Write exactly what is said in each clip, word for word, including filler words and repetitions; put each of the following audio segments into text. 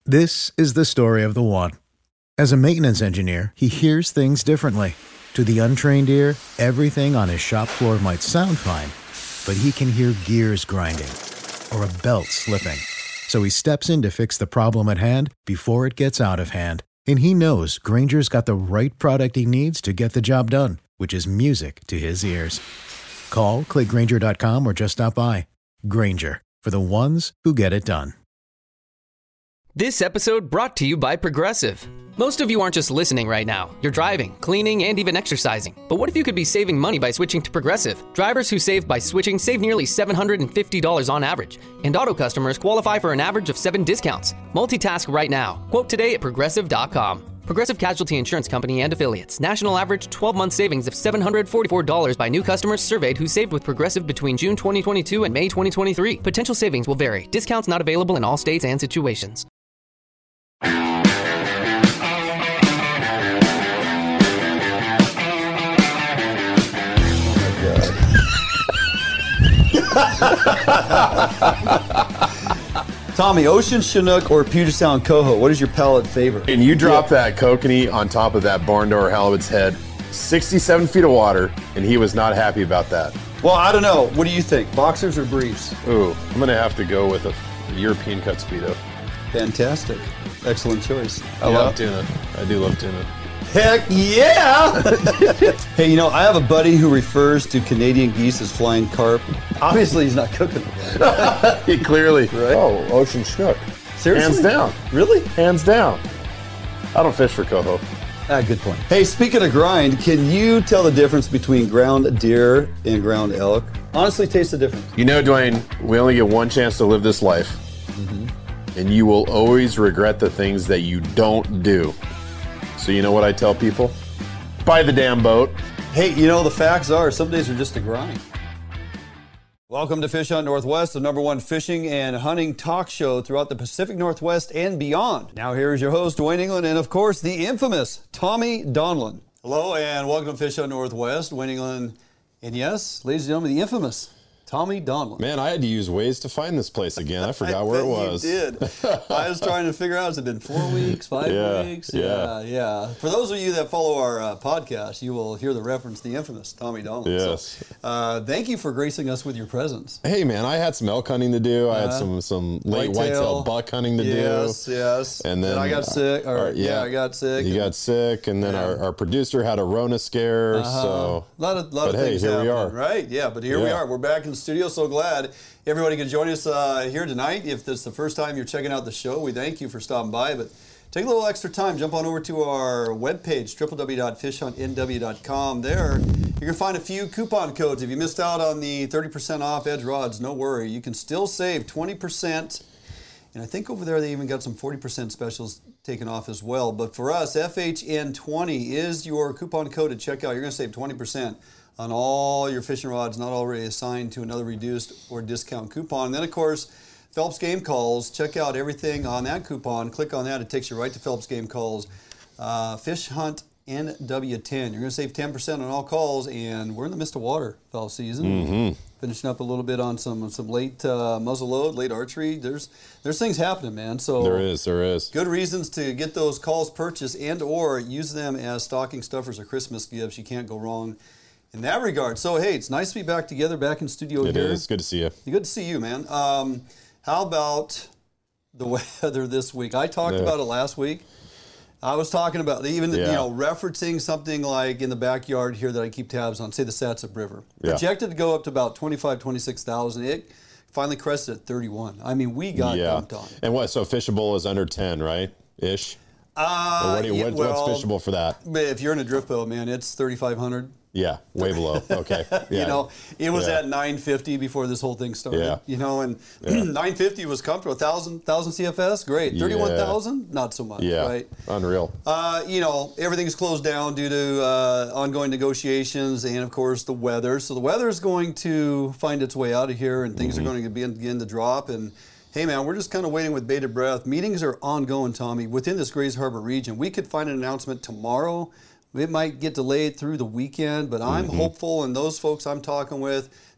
This is the story of the one. As a maintenance engineer, he hears things differently. To the untrained ear, everything on his shop floor might sound fine, but he can hear gears grinding or a belt slipping. So he steps in to fix the problem at hand before it gets out of hand. And he knows Grainger's got the right product he needs to get the job done, which is music to his ears. Call, click Grainger dot com, or just stop by. Grainger, for the ones who get it done. This episode brought to you by Progressive. Most of you aren't just listening right now. You're driving, cleaning, and even exercising. But what if you could be saving money by switching to Progressive? Drivers who save by switching save nearly seven hundred fifty dollars on average. And auto customers qualify for an average of seven discounts. Multitask right now. Quote today at Progressive dot com. Progressive Casualty Insurance Company and Affiliates. National average twelve-month savings of seven hundred forty-four dollars by new customers surveyed who saved with Progressive between June twenty twenty-two and May twenty twenty-three. Potential savings will vary. Discounts not available in all states and situations. Tommy, Ocean Chinook or Puget Sound Coho, what is your palate favorite? And you drop Yeah. that kokanee on top of that barn door halibut's head, sixty-seven feet of water, and he was not happy about that. Well, I don't know. What do you think, boxers or briefs? Ooh, I'm going to have to go with a European cut Speedo. Fantastic. Excellent choice. I love tuna. I do love tuna. Heck yeah! Hey, you know, I have a buddy who refers to Canadian geese as flying carp. Obviously, he's not cooking them. He clearly. Right? Oh, Ocean Chinook. Seriously? Hands down. Really? Hands down. I don't fish for coho. Ah, good point. Hey, speaking of grind, can you tell the difference between ground deer and ground elk? Honestly, taste the difference. You know, Dwayne, we only get one chance to live this life. Mm-hmm. And you will always regret the things that you don't do. So you know what I tell people? Buy the damn boat. Hey, you know, the facts are some days are just a grind. Welcome to Fish Hunt Northwest, the number one fishing and hunting talk show throughout the Pacific Northwest and beyond. Now here is your host, Dwayne England, and of course, the infamous Tommy Donlin. Hello, and welcome to Fish Hunt Northwest, Dwayne England, and yes, ladies and gentlemen, the infamous Tommy Donlin. Man, I had to use Waze to find this place again. I forgot I where it bet was. You did. I was trying to figure out, has it been four weeks, five yeah, weeks? Yeah, yeah, yeah. For those of you that follow our uh, podcast, you will hear the reference, the infamous Tommy Donlin. Yes. So, uh, thank you for gracing us with your presence. Hey, man, I had some elk hunting to do. I had Uh, some some late whitetail. whitetail buck hunting to yes, do. Yes, yes. And then and I got sick. Or, our- yeah. yeah, I got sick. You and, got sick, and then Yeah. our, our producer had a Rona scare. uh-huh. So, a lot of, lot but of hey, things here we happening, are. right? Yeah, but here we Yeah. are. We're back in the studio. So glad everybody could join us uh, here tonight. If this is the first time you're checking out the show, we thank you for stopping by. But take a little extra time. Jump on over to our webpage, w w w dot fish hunt n w dot com. There, you can find a few coupon codes. If you missed out on the thirty percent off Edge rods, no worry. You can still save twenty percent. And I think over there they even got some forty percent specials taken off as well. But for us, F H N twenty is your coupon code to check out. You're going to save twenty percent on all your fishing rods not already assigned to another reduced or discount coupon. And then, of course, Phelps Game Calls. Check out everything on that coupon. Click on that. It takes you right to Phelps Game Calls. Uh, Fish Hunt N W ten. You're going to save ten percent on all calls, and we're in the midst of waterfowl season. Mm-hmm. Finishing up a little bit on some some late uh, muzzleload, late archery. There's there's things happening, man. So There is, there is. good reasons to get those calls purchased and or use them as stocking stuffers or Christmas gifts. You can't go wrong in that regard. So, hey, it's nice to be back together, back in studio It here. is. Good to see you. Good to see you, man. Um, how about the weather this week? I talked Yeah. about it last week. I was talking about even, Yeah. you know, referencing something like in the backyard here that I keep tabs on, say the Satsop River. Yeah. Projected to go up to about twenty-five, twenty-six thousand. It finally crested at thirty-one. I mean, we got Yeah. dumped on. And what? So fishable is under ten, right? Ish. Uh, Or what do you, yeah, what, well, what's fishable for that? If you're in a drift boat, man, it's thirty-five hundred. Yeah, way below. Okay. Yeah. You know, it was Yeah. at nine fifty before this whole thing started. Yeah. You know, and Yeah. nine fifty was comfortable. one thousand, one thousand C F S, great. thirty-one thousand, not so much, Yeah. right? Unreal. Uh, you know, everything's closed down due to uh, ongoing negotiations and, of course, the weather. So the weather is going to find its way out of here, and things Mm-hmm. are going to begin, begin to drop. And hey, man, we're just kind of waiting with bated breath. Meetings are ongoing, Tommy, within this Grays Harbor region. We could find an announcement tomorrow. It might get delayed through the weekend, but I'm Mm-hmm. hopeful, and those folks I'm talking with,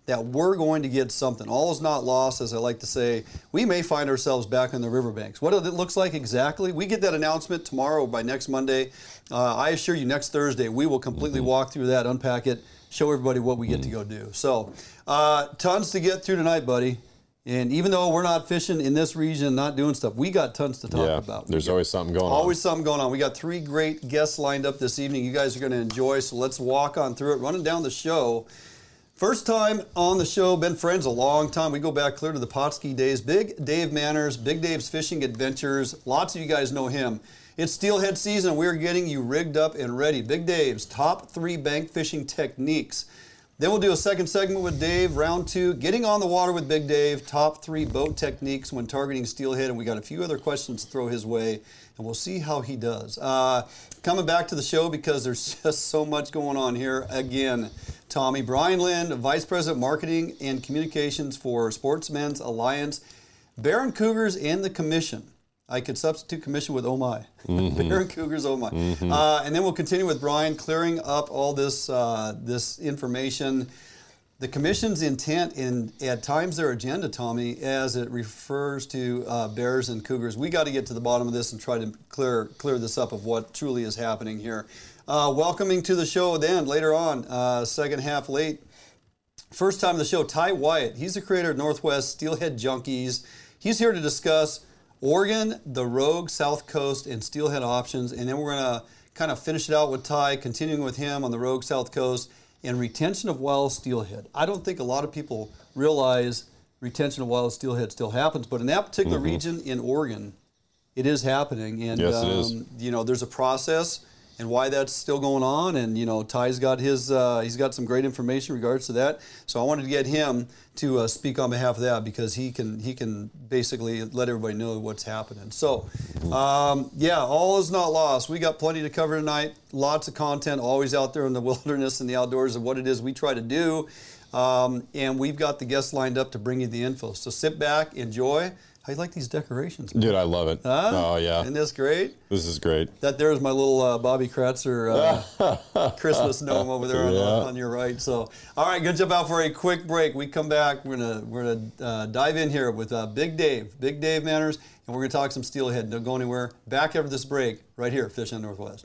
that we're going to get something. All is not lost, as I like to say. We may find ourselves back on the riverbanks. What it looks like exactly, we get that announcement tomorrow by next Monday. Uh, I assure you next Thursday, we will completely mm-hmm. walk through that, unpack it, show everybody what we get mm-hmm. to go do. So, uh, tons to get through tonight, buddy. And even though we're not fishing in this region, not doing stuff, we got tons to talk yeah, about. There's got, always something going always on. Always something going on. We got three great guests lined up this evening you guys are going to enjoy, so let's walk on through it. Running down the show. First time on the show, been friends a long time. We go back clear to the Potski days. Big Dave Manners, Big Dave's Fishing Adventures. Lots of you guys know him. It's steelhead season. We're getting you rigged up and ready. Big Dave's top three bank fishing techniques. Then we'll do a second segment with Dave, round two, getting on the water with Big Dave, top three boat techniques when targeting steelhead, and we got a few other questions to throw his way, and we'll see how he does. Uh, coming back to the show because there's just so much going on here. Again, Tommy Brian Lind, Vice President Marketing and Communications for Sportsmen's Alliance, Barron Cougars, and the Commission. I could substitute commission with oh my. Mm-hmm. Barron Cougars, oh my. Mm-hmm. Uh, and then we'll continue with Brian clearing up all this uh, this information. The commission's intent and at times their agenda, Tommy, as it refers to uh, bears and cougars. We got to get to the bottom of this and try to clear clear this up of what truly is happening here. Uh, welcoming to the show then later on, uh, second half late. First time of the show, Ty Wyatt. He's the creator of Northwest Steelhead Junkies. He's here to discuss Oregon, the Rogue, South Coast, and steelhead options. And then we're going to kind of finish it out with Ty, continuing with him on the Rogue, South Coast, and retention of wild steelhead. I don't think a lot of people realize retention of wild steelhead still happens, but in that particular mm-hmm. region in Oregon, it is happening. And, yes, um, it is. you know, there's a process and why that's still going on. And, you know, Ty's got his, uh, he's got some great information in regards to that. So I wanted to get him to uh, speak on behalf of that because he can, he can basically let everybody know what's happening. So, um, yeah, all is not lost. We got plenty to cover tonight. Lots of content always out there in the wilderness and the outdoors of what it is we try to do. Um, and we've got the guests lined up to bring you the info. So sit back, enjoy. How you like these decorations, man? Dude, I love it. Huh? Oh, yeah. Isn't this great? This is great. That there's my little uh, Bobby Kratzer uh, Christmas gnome over there on, yeah. the, on your right. So, all right, good jump out for a quick break. We come back. We're gonna we're gonna uh, dive in here with uh, Big Dave, Big Dave Manners, and we're gonna talk some steelhead. Don't go anywhere. Back after this break, right here, Fishing Northwest.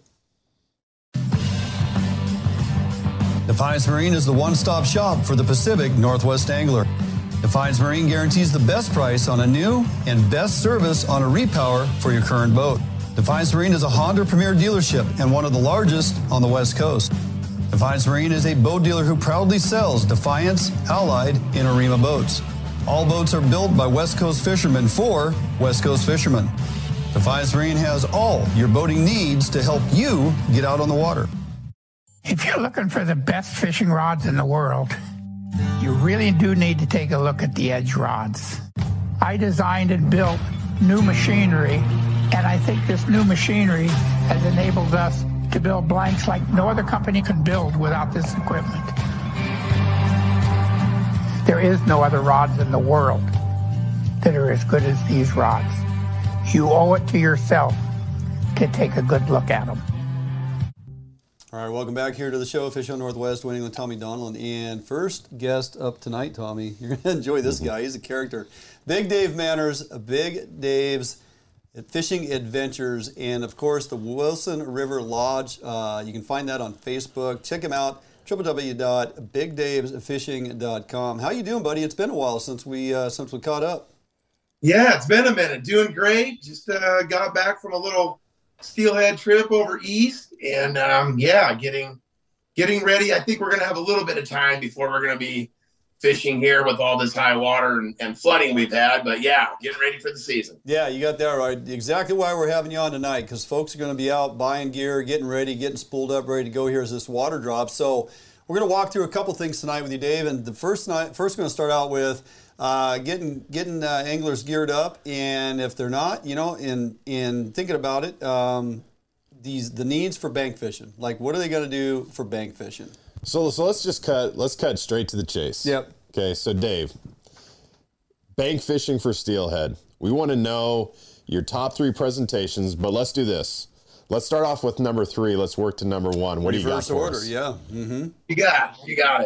Defiance Marine is the one-stop shop for the Pacific Northwest angler. Defiance Marine guarantees the best price on a new and best service on a repower for your current boat. Defiance Marine is a Honda Premier dealership and one of the largest on the West Coast. Defiance Marine is a boat dealer who proudly sells Defiance, Allied, and Arima boats. All boats are built by West Coast fishermen for West Coast fishermen. Defiance Marine has all your boating needs to help you get out on the water. If you're looking for the best fishing rods in the world, you really do need to take a look at the Edge rods. I designed and built new machinery, and I think this new machinery has enabled us to build blanks like no other company can build without this equipment. There is no other rods in the world that are as good as these rods. You owe it to yourself to take a good look at them. All right, welcome back here to the show, Fish on Northwest, winning with Tommy Donlin. And first guest up tonight, Tommy, you're going to enjoy this guy. He's a character. Big Dave Manners, Big Dave's Fishing Adventures, and of course the Wilson River Lodge. Uh, you can find that on Facebook. Check him out, w w w dot big daves fishing dot com. How you doing, buddy? It's been a while since we uh, since we caught up. Yeah, it's been a minute. Doing great. Just uh, got back from a little steelhead trip over east, and um, yeah, getting getting ready. I think we're going to have a little bit of time before we're going to be fishing here with all this high water and, and flooding we've had. But yeah, getting ready for the season. Yeah, you got that right. Exactly why we're having you on tonight, because folks are going to be out buying gear, getting ready, getting spooled up, ready to go here as this water drops. So we're going to walk through a couple things tonight with you, Dave. And the first night, first going to start out with uh, getting getting uh, anglers geared up, and if they're not, you know, in in thinking about it, um, these the needs for bank fishing. Like, what are they going to do for bank fishing? So, so let's just cut, let's cut straight to the chase. Yep. Okay, so Dave, bank fishing for steelhead. We want to know your top three presentations, but let's do this. Let's start off with number three. Let's work to number one. What do you got for order, us? yeah. Mm-hmm. You got it. You got it.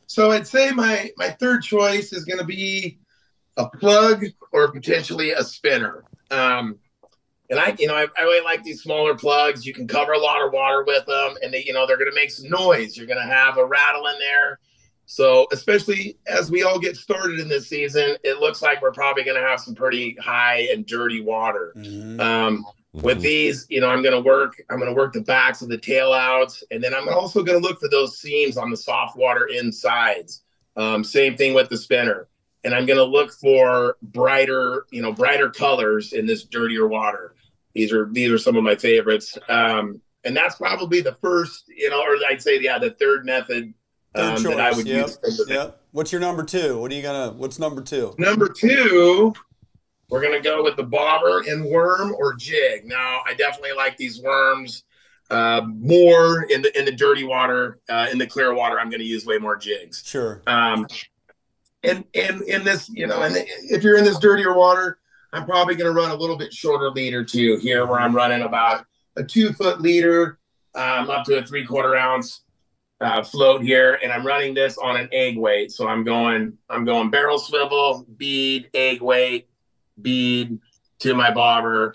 So I'd say my my third choice is going to be a plug or potentially a spinner. Um, and I, you know, I, I really like these smaller plugs. You can cover a lot of water with them, and they, you know, they're going to make some noise. You're going to have a rattle in there. So especially as we all get started in this season, it looks like we're probably going to have some pretty high and dirty water. Mm-hmm. Um, with these, you know, I'm going to work, I'm going to work the backs of the tail outs. And then I'm also going to look for those seams on the soft water insides. Um, same thing with the spinner. And I'm going to look for brighter, you know, brighter colors in this dirtier water. These are, these are some of my favorites. Um, and that's probably the first, you know, or I'd say, yeah, the third method um, that I would yep. use. Yep. What's your number two? What are you going to, what's number two? Number two, we're going to go with the bobber and worm or jig. Now, I definitely like these worms uh, more in the in the dirty water. Uh, in the clear water, I'm going to use way more jigs. Sure. Um, and and in this, you know, and if you're in this dirtier water, I'm probably going to run a little bit shorter leader too. Here, where I'm running about a two foot leader, um, up to a three quarter ounce uh, float here, and I'm running this on an egg weight. So I'm going I'm going barrel swivel, bead, egg weight, bead to my bobber,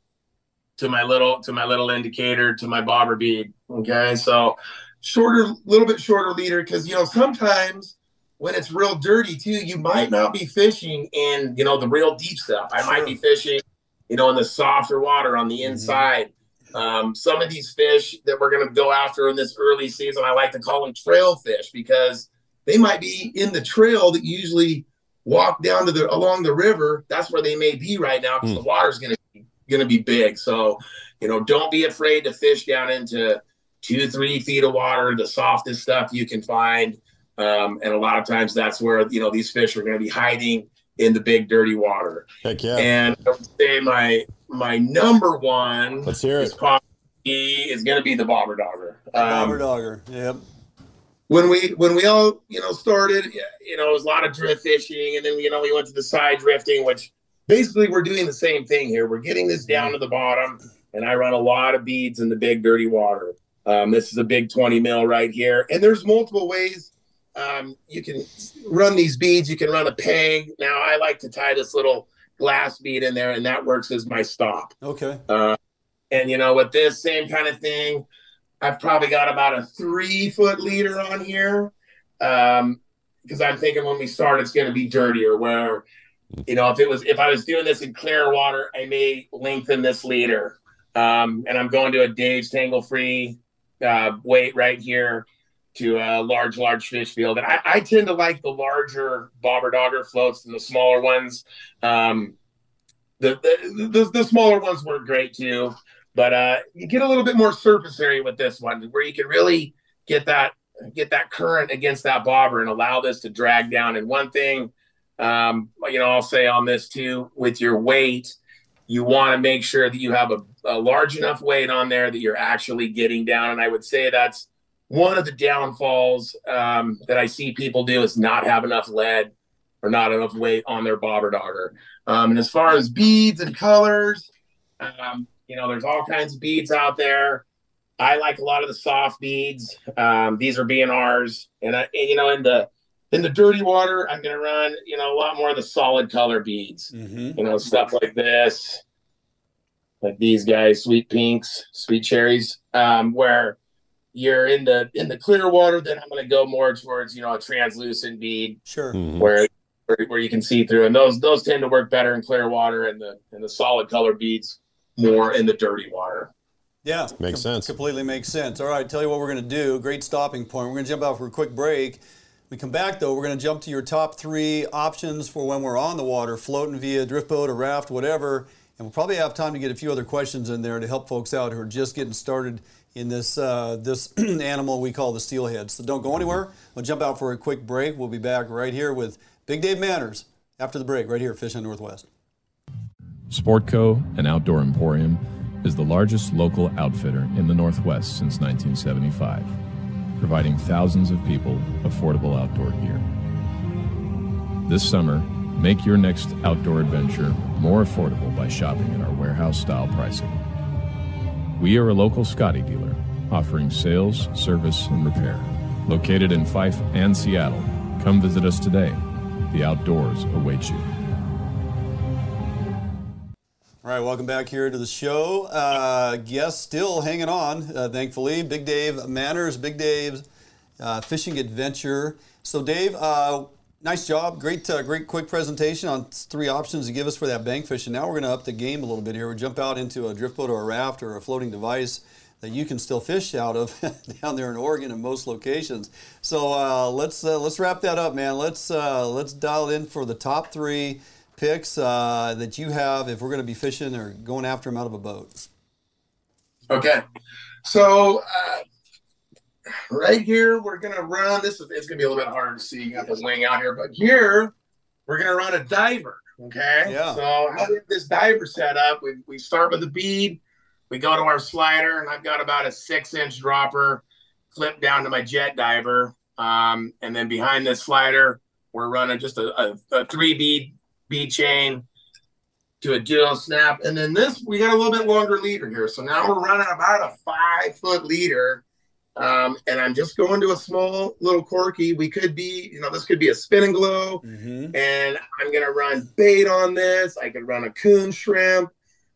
to my little to my little indicator, to my bobber bead. Okay, so shorter, little bit shorter leader, because you know sometimes when it's real dirty too, you might not be fishing in you know the real deep stuff. I sure. might be fishing, you know, in the softer water on the inside. Mm-hmm. Um, some of these fish that we're going to go after in this early season, I like to call them trail fish because they might be in the trail that you usually walk down to the along the river. That's where they may be right now because mm. the water's going to be going to be big. So, you know, don't be afraid to fish down into two, three feet of water, the softest stuff you can find. Um, and a lot of times that's where, you know, these fish are going to be hiding in the big dirty water. Heck yeah. And I would say my, my number one Let's hear it. is probably is going to be the bobber dogger. Um, bobber dogger. Yep. When we when we all you know started, you know, it was a lot of drift fishing, and then you know we went to the side drifting, which basically we're doing the same thing here. We're getting this down to the bottom, and I run a lot of beads in the big dirty water. Um, this is a big twenty mil right here, and there's multiple ways um, you can run these beads. You can run a peg. Now I like to tie this little glass bead in there, and that works as my stop. Okay. Uh, and you know, with this same kind of thing, I've probably got about a three foot leader on here. Um, because I'm thinking when we start, it's going to be dirtier where, you know, if it was, if I was doing this in clear water, I may lengthen this leader. Um, and I'm going to a Dave's Tangle Free, uh, weight right here to a large, large fish field. And I, I tend to like the larger bobber dogger floats than the smaller ones. Um, the, the, the, the smaller ones work great too. But uh, you get a little bit more surface area with this one where you can really get that get that current against that bobber and allow this to drag down. And one thing, um, you know, I'll say on this too, with your weight, you want to make sure that you have a, a large enough weight on there that you're actually getting down. And I would say that's one of the downfalls um, that I see people do is not have enough lead or not enough weight on their bobber dogger. Um, and as far as beads and colors, um, you know, there's all kinds of beads out there. I like a lot of the soft beads. Um, these are B N Rs. And, I, and, you know, in the in the dirty water, I'm going to run, you know, a lot more of the solid color beads. Mm-hmm. You know, stuff like this, like these guys, sweet pinks, sweet cherries, um, where you're in the in the clear water, then I'm going to go more towards, you know, a translucent bead. Sure. Mm-hmm. Where where you can see through. And those those tend to work better in clear water, and the and the solid color beads more in the dirty water. Yeah, makes com- sense. Completely makes sense. All right, tell you what we're going to do. Great stopping point. We're going to jump out for a quick break. We come back though. We're going to jump to your top three options for when we're on the water, floating via drift boat or raft, whatever. And we'll probably have time to get a few other questions in there to help folks out who are just getting started in this uh, this animal we call the steelhead. So don't go anywhere. We'll jump out for a quick break. We'll be back right here with Big Dave Manners after the break, right here at Fish Hunt Northwest. Sportco, an outdoor emporium, is the largest local outfitter in the Northwest since nineteen seventy-five, providing thousands of people affordable outdoor gear. This summer, make your next outdoor adventure more affordable by shopping at our warehouse-style pricing. We are a local Scotty dealer, offering sales, service, and repair. Located in Fife and Seattle, come visit us today. The outdoors await you. All right, welcome back here to the show. Uh, guests still hanging on, uh, thankfully. Big Dave Manners, Big Dave's uh, Fishing Adventure. So, Dave, uh, nice job. Great, uh, great quick presentation on three options to give us for that bank fishing. Now we're going to up the game a little bit here. We'll jump out into a drift boat or a raft or a floating device that you can still fish out of down there in Oregon in most locations. So uh, let's uh, let's wrap that up, man. Let's uh, let's dial in for the top three picks uh, that you have if we're going to be fishing or going after them out of a boat. Okay, so uh, right here we're gonna run. This is it's gonna be a little bit harder to see. You got the wing out here, but here we're gonna run a diver. Okay, yeah. So how did this diver set up? We we start with the bead. We go to our slider, and I've got about a six-inch dropper clipped down to my jet diver. Um, and then behind this slider, we're running just a, a, a three-bead bead chain to a duo snap. And then this, we got a little bit longer leader here. So now we're running about a five-foot leader. Um, and I'm just going to a small little corky. We could be, you know, this could be a spin and glow. Mm-hmm. And I'm going to run bait on this. I could run a coon shrimp.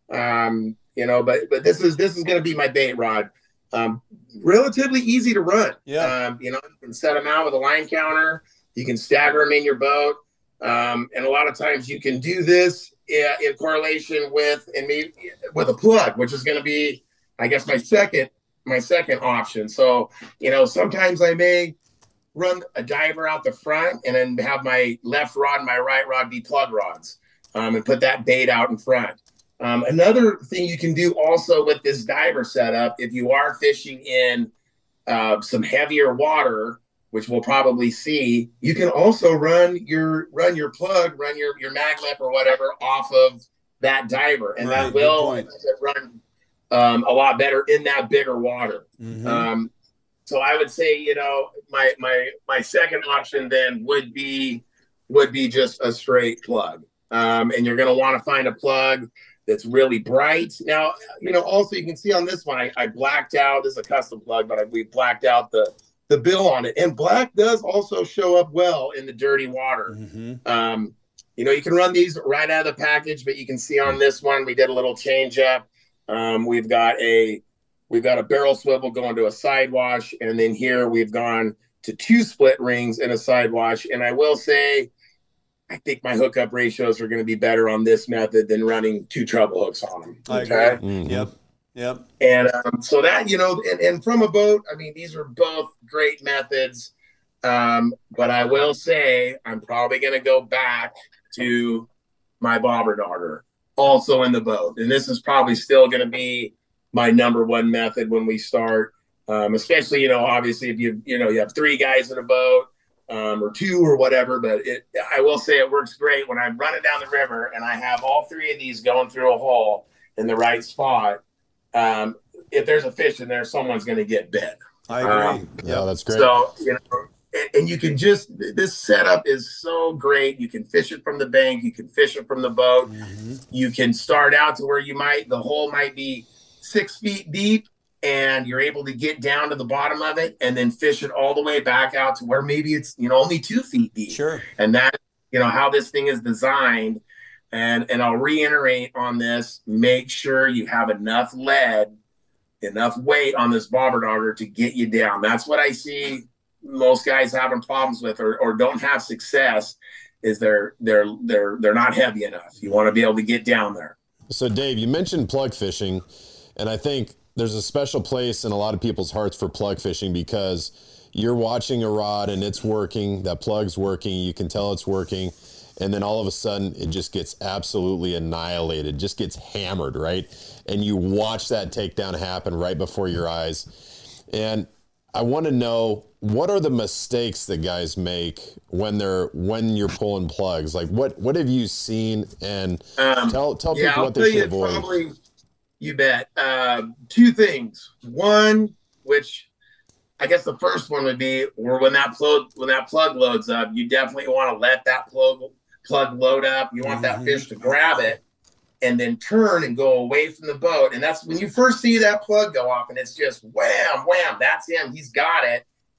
Um, You know, but but this is this is going to be my bait rod. Um, relatively easy to run. Yeah. Um, you know, you can set them out with a line counter. You can stagger them in your boat, um, and a lot of times you can do this uh, in correlation with and maybe with a plug, which is going to be, I guess, my second my second option. So you know, sometimes I may run a diver out the front and then have my left rod and my right rod be plug rods, um, and put that bait out in front. Um, another thing you can do also with this diver setup, if you are fishing in uh, some heavier water, which we'll probably see, you can also run your run your plug, run your your maglip or whatever off of that diver, and right, that will run um, a lot better in that bigger water. Mm-hmm. Um, so I would say, you know, my my my second option then would be would be just a straight plug, um, and you're going to want to find a plug that's really bright. Now, you know, also you can see on this one, I, I blacked out. This is a custom plug, but I, we blacked out the the bill on it. And black does also show up well in the dirty water. Mm-hmm. Um, you know, you can run these right out of the package, but you can see on this one, we did a little change up. Um, we've got a we've got a barrel swivel going to a side wash, and then here we've gone to two split rings and a side wash. And I will say, I think my hookup ratios are going to be better on this method than running two treble hooks on them. Okay. I agree. Mm-hmm. Yep. Yep. And um, so that, you know, and, and from a boat, I mean, these are both great methods. Um, but I will say I'm probably going to go back to my bobber daughter also in the boat. And this is probably still going to be my number one method when we start, um, especially, you know, obviously if you, you know, you have three guys in a boat, Um, or two or whatever, but it, I will say it works great when I'm running down the river and I have all three of these going through a hole in the right spot. Um, if there's a fish in there, someone's going to get bit. I agree. Um, yeah, that's great. So, you know, and, and you can just, this setup is so great. You can fish it from the bank. You can fish it from the boat. Mm-hmm. You can start out to where you might, the hole might be six feet deep, and you're able to get down to the bottom of it and then fish it all the way back out to where maybe it's, you know, only two feet deep. Sure. And that, you know, how this thing is designed. And, and I'll reiterate on this, make sure you have enough lead, enough weight on this bobber dogger to get you down. That's what I see most guys having problems with, or, or don't have success, is they're, they're, they're, they're not heavy enough. You want to be able to get down there. So Dave, you mentioned plug fishing, and I think there's a special place in a lot of people's hearts for plug fishing, because you're watching a rod and it's working, that plug's working, you can tell it's working, and then all of a sudden it just gets absolutely annihilated, just gets hammered, right? And you watch that takedown happen right before your eyes. And I want to know, what are the mistakes that guys make when they're when you're pulling plugs? Like what what have you seen? And um, tell tell yeah, people I'll what they should avoid. Probably, you bet. Uh, two things. One, which I guess the first one would be, or when that plug when that plug loads up, you definitely want to let that plug plug load up. You want mm-hmm. that fish to grab it and then turn and go away from the boat. And that's when you first see that plug go off, and it's just wham, wham. That's him. He's got it.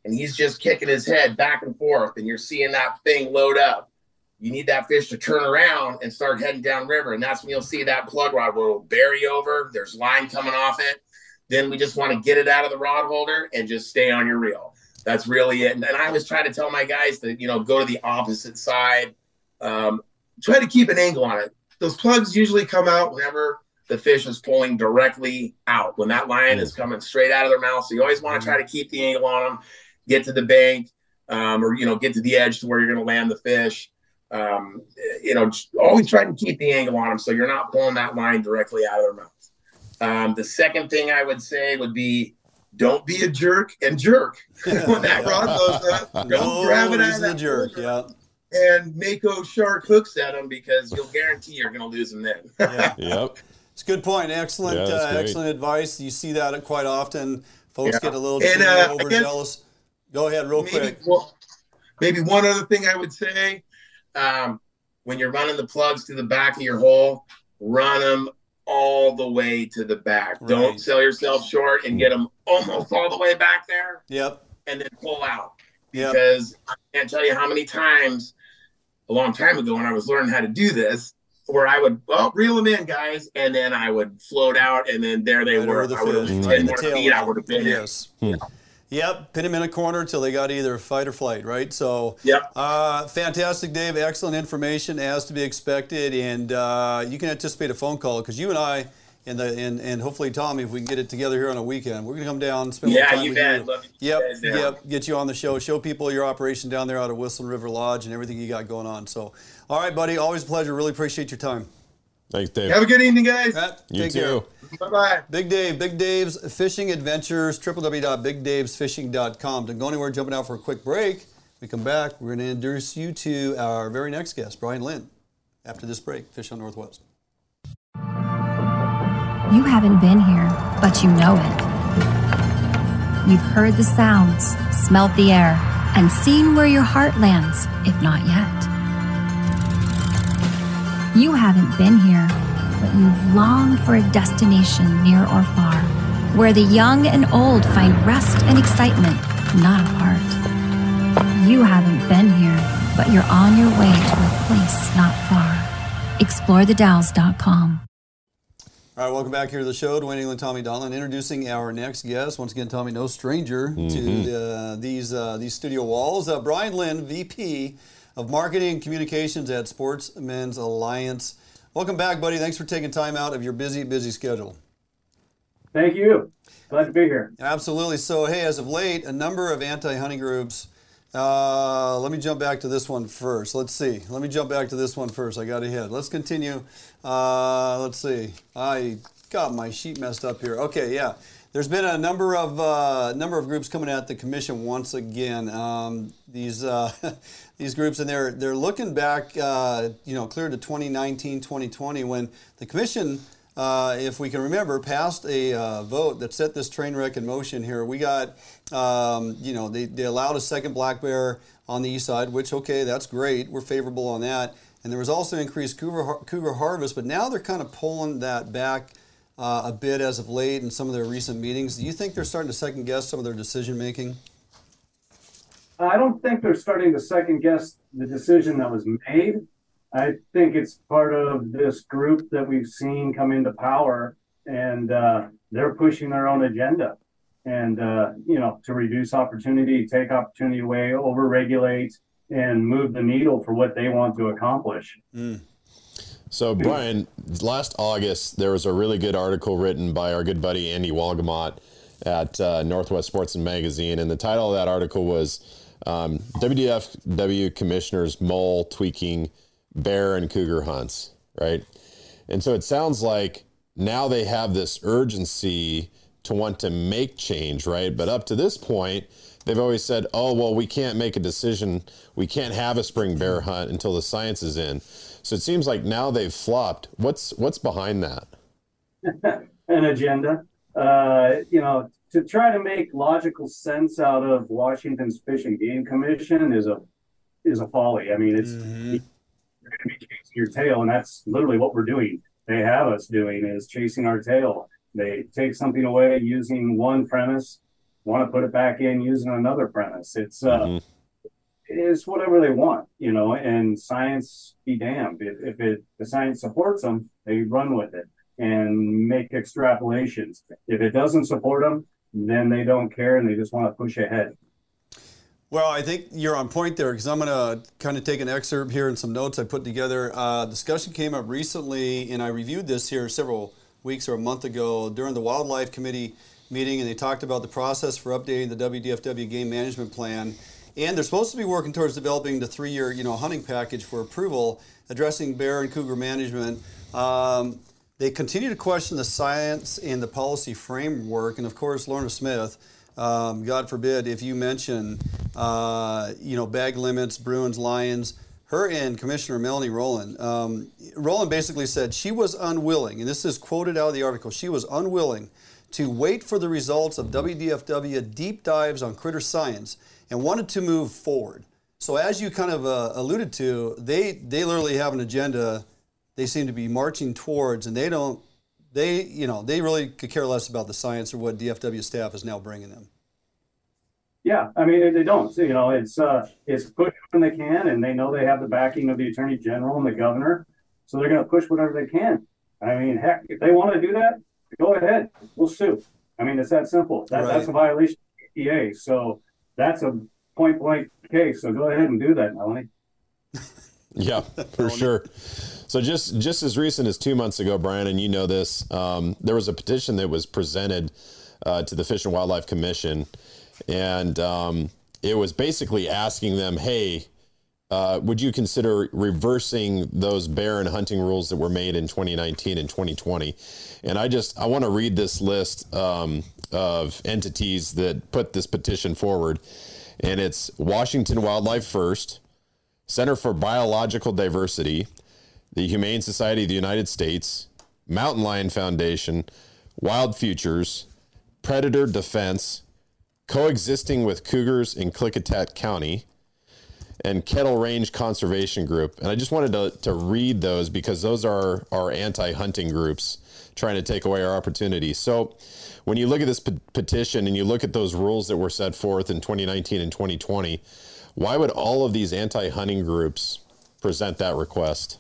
and he's just kicking his head back and forth, and you're seeing that thing load up, you need that fish to turn around and start heading down river. And that's when you'll see that plug rod where it'll bury over. There's line coming off it. Then we just want to get it out of the rod holder and just stay on your reel. That's really it. And, and I always try to tell my guys to, you know, go to the opposite side. Um, try to keep an angle on it. Those plugs usually come out whenever the fish is pulling directly out, when that line is coming straight out of their mouth. So you always want to try to keep the angle on them, get to the bank, um, or, you know, get to the edge to where you're going to land the fish. Um, you know, always try to keep the angle on them so you're not pulling that line directly out of their mouth. Um, the second thing I would say would be, don't be a jerk and jerk when that rod goes up. Don't no, grab it out of that jerk. Yeah. And Mako shark hooks at them, because you'll guarantee you're going to lose them then. Yeah. Yep. It's a good point. Excellent, Yeah, uh, great. excellent advice. You see that quite often. Folks Yeah. get a little And, too uh, overzealous. Go ahead, real maybe, quick. well, maybe one other thing I would say, um, when you're running the plugs to the back of your hole, run them all the way to the back. Right. Don't sell yourself short and get them almost all the way back there Yep. and then pull out. Yep. Because I can't tell you how many times a long time ago when I was learning how to do this, where I would, well, reel them in, guys, and then I would float out, and then there they Right were. over the I would have fish, been right in ten the more tail feet. I end. would have been in. Yes. Yep. Pin them in a corner till they got either fight or flight, right? So, Yep. uh, fantastic, Dave. Excellent information, as to be expected. And uh, you can anticipate a phone call, because you and I, and the and, and hopefully Tommy, if we can get it together here on a weekend, we're going to come down, spend a Yeah, little time you with bet. you. Love you Yep, guys down. yep. Get you on the show, show people your operation down there out of Whistling River Lodge and everything you got going on. So, all right, buddy. Always a pleasure. Really appreciate your time. Thanks, Dave. Have a good evening, guys. Matt, You take too. care. Bye-bye. Big Dave, Big Dave's Fishing Adventures, w w w dot big daves fishing dot com. Don't go anywhere, jumping out for a quick break. When we come back, we're going to introduce you to our very next guest, Brian Lynn. After this break, Fish on Northwest. You haven't been here, but you know it. You've heard the sounds, smelt the air, and seen where your heart lands, if not yet. You haven't been here, but you've longed for a destination near or far, where the young and old find rest and excitement, not apart. You haven't been here, but you're on your way to a place not far. explore the dalles dot com. All right, welcome back here to the show. Dwayne England, Tommy Donlan, introducing our next guest. Once again, Tommy, no stranger Mm-hmm. to the, these uh, these studio walls. Uh, Brian Lynn, V P of Marketing and Communications at Sportsmen's Alliance. Welcome back, buddy. Thanks for taking time out of your busy, busy schedule. Thank you. Glad to be here. Absolutely. So, hey, as of late, a number of anti-hunting groups. Uh, let me jump back to this one first. Let's see. Let me jump back to this one first. I got ahead. Let's continue. Uh, let's see. I got my sheet messed up here. Okay, yeah. There's been a number of uh, number of groups coming at the commission once again. Um, these uh, these groups, and they're they're looking back, uh, you know, clear to twenty nineteen, twenty twenty, when the commission, uh, if we can remember, passed a uh, vote that set this train wreck in motion here. We got, um, you know, they, they allowed a second black bear on the east side, which, okay, that's great. We're favorable on that. And there was also increased cougar, cougar harvest, but now they're kind of pulling that back uh, a bit as of late in some of their recent meetings. Do you think they're starting to second guess some of their decision making? I don't think they're starting to second guess the decision that was made. I think it's part of this group that we've seen come into power, and uh, they're pushing their own agenda. And, uh, you know, to reduce opportunity, take opportunity away, over-regulate, and move the needle for what they want to accomplish. Mm. So, Brian, last August, there was a really good article written by our good buddy Andy Walgamot at uh, Northwest Sportsman Magazine, and the title of that article was um, W D F W Commissioners Mull Tweaking Bear and Cougar Hunts, right? And so it sounds like now they have this urgency to want to make change, right? But up to this point, they've always said, oh, well, we can't make a decision. We can't have a spring bear hunt until the science is in. So it seems like now they've flopped. What's what's behind that? An agenda. Uh, you know, to try to make logical sense out of Washington's Fish and Game Commission is a is a folly. I mean, it's Mm-hmm. you're going to be chasing your tail, and that's literally what we're doing. They have us doing is chasing our tail. They take something away using one premise want to put it back in using another premise. It's uh, Mm-hmm. it's whatever they want, you know. And science be damned. If if it the science supports them, they run with it and make extrapolations. If it doesn't support them, then they don't care and they just want to push ahead. Well, I think you're on point there, because I'm going to kind of take an excerpt here and some notes I put together. Uh, discussion came up recently, and I reviewed this here several weeks or a month ago during the Wildlife Committee meeting, and they talked about the process for updating the W D F W game management plan. And they're supposed to be working towards developing the three-year, you know, hunting package for approval, addressing bear and cougar management. Um, they continue to question the science and the policy framework, and of course, Lorna Smith. Um, God forbid if you mention, uh, you know, bag limits, Bruins, Lions, her and Commissioner Melanie Rowland. Um, Rowland basically said she was unwilling, and this is quoted out of the article, she was unwilling to wait for the results of W D F W deep dives on critter science and wanted to move forward. So as you kind of uh, alluded to, they, they literally have an agenda they seem to be marching towards, and they don't, They, you know, they really could care less about the science or what D F W staff is now bringing them. Yeah, I mean, they don't. You know, it's uh, it's push when they can, and they know they have the backing of the Attorney General and the Governor, so they're going to push whatever they can. I mean, heck, if they want to do that, go ahead. We'll sue. I mean, it's that simple. That, Right. That's a violation of the E P A, so that's a point blank case. So go ahead and do that, Melanie. Yeah, for sure. So just just as recent as two months ago, Brian, and you know this, um, there was a petition that was presented uh, to the Fish and Wildlife Commission, and um, it was basically asking them, hey, uh, would you consider reversing those bear and hunting rules that were made in twenty nineteen and twenty twenty? And I just, I want to read this list um, of entities that put this petition forward, and it's Washington Wildlife First, Center for Biological Diversity, the Humane Society of the United States, Mountain Lion Foundation, Wild Futures, Predator Defense, Coexisting with Cougars in Klickitat County, and Kettle Range Conservation Group. And I just wanted to, to read those because those are our anti-hunting groups trying to take away our opportunity. So when you look at this pe- petition and you look at those rules that were set forth in twenty nineteen and twenty twenty, why would all of these anti-hunting groups present that request?